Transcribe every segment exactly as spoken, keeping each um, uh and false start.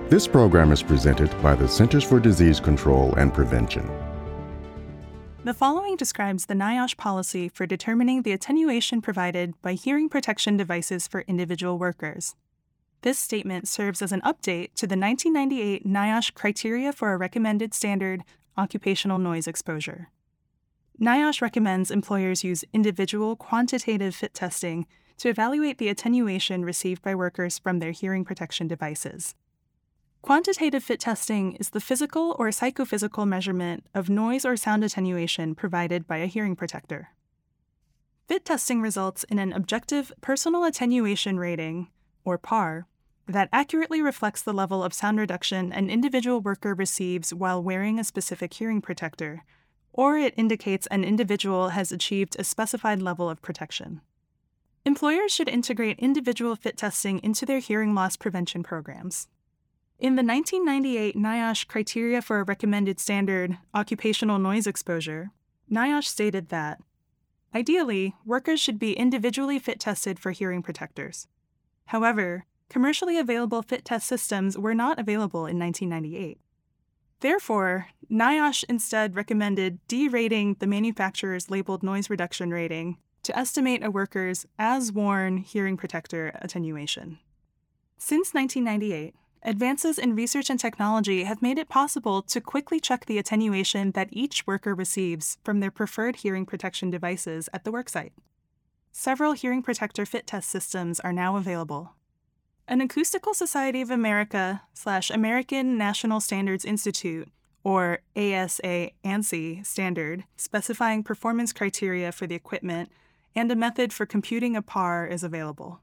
This program is presented by the Centers for Disease Control and Prevention. The following describes the NIOSH policy for determining the attenuation provided by hearing protection devices for individual workers. This statement serves as an update to the nineteen ninety-eight NIOSH Criteria for a Recommended Standard Occupational Noise Exposure. NIOSH recommends employers use individual quantitative fit testing to evaluate the attenuation received by workers from their hearing protection devices. Quantitative fit testing is the physical or psychophysical measurement of noise or sound attenuation provided by a hearing protector. Fit testing results in an objective personal attenuation rating, or P A R, that accurately reflects the level of sound reduction an individual worker receives while wearing a specific hearing protector, or it indicates an individual has achieved a specified level of protection. Employers should integrate individual fit testing into their hearing loss prevention programs. In the nineteen ninety-eight NIOSH Criteria for a Recommended Standard Occupational Noise Exposure, NIOSH stated that, ideally, workers should be individually fit tested for hearing protectors. However, commercially available fit test systems were not available in nineteen ninety-eight. Therefore, NIOSH instead recommended de-rating the manufacturer's labeled noise reduction rating to estimate a worker's as-worn hearing protector attenuation. Since nineteen ninety-eight, advances in research and technology have made it possible to quickly check the attenuation that each worker receives from their preferred hearing protection devices at the worksite. Several hearing protector fit test systems are now available. An Acoustical Society of America slash American National Standards Institute, or A S A ANSI standard, specifying performance criteria for the equipment and a method for computing a P A R is available.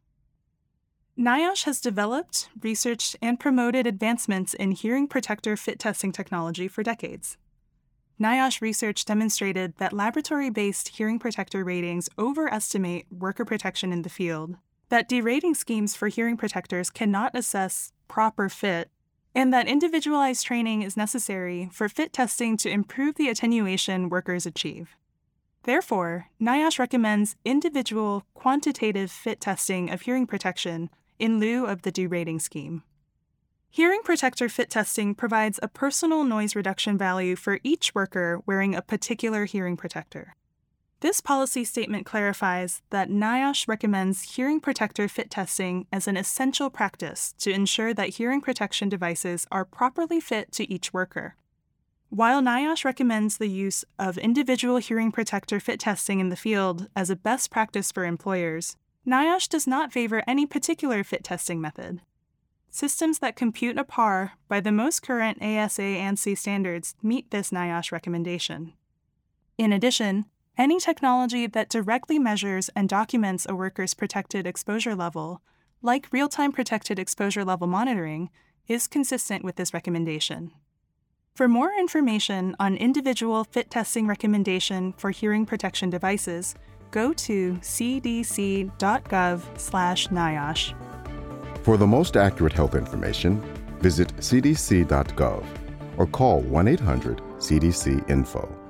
NIOSH has developed, researched, and promoted advancements in hearing protector fit testing technology for decades. NIOSH research demonstrated that laboratory-based hearing protector ratings overestimate worker protection in the field, that derating schemes for hearing protectors cannot assess proper fit, and that individualized training is necessary for fit testing to improve the attenuation workers achieve. Therefore, NIOSH recommends individual quantitative fit testing of hearing protection in lieu of the derating scheme. Hearing protector fit testing provides a personal noise reduction value for each worker wearing a particular hearing protector. This policy statement clarifies that NIOSH recommends hearing protector fit testing as an essential practice to ensure that hearing protection devices are properly fit to each worker. While NIOSH recommends the use of individual hearing protector fit testing in the field as a best practice for employers, NIOSH does not favor any particular fit testing method. Systems that compute a P A R by the most current A S A ANSI standards meet this NIOSH recommendation. In addition, any technology that directly measures and documents a worker's protected exposure level, like real-time protected exposure level monitoring, is consistent with this recommendation. For more information on individual fit testing recommendation for hearing protection devices, go to c d c dot gov slash NIOSH. For the most accurate health information, visit c d c dot gov or call one eight hundred C D C info.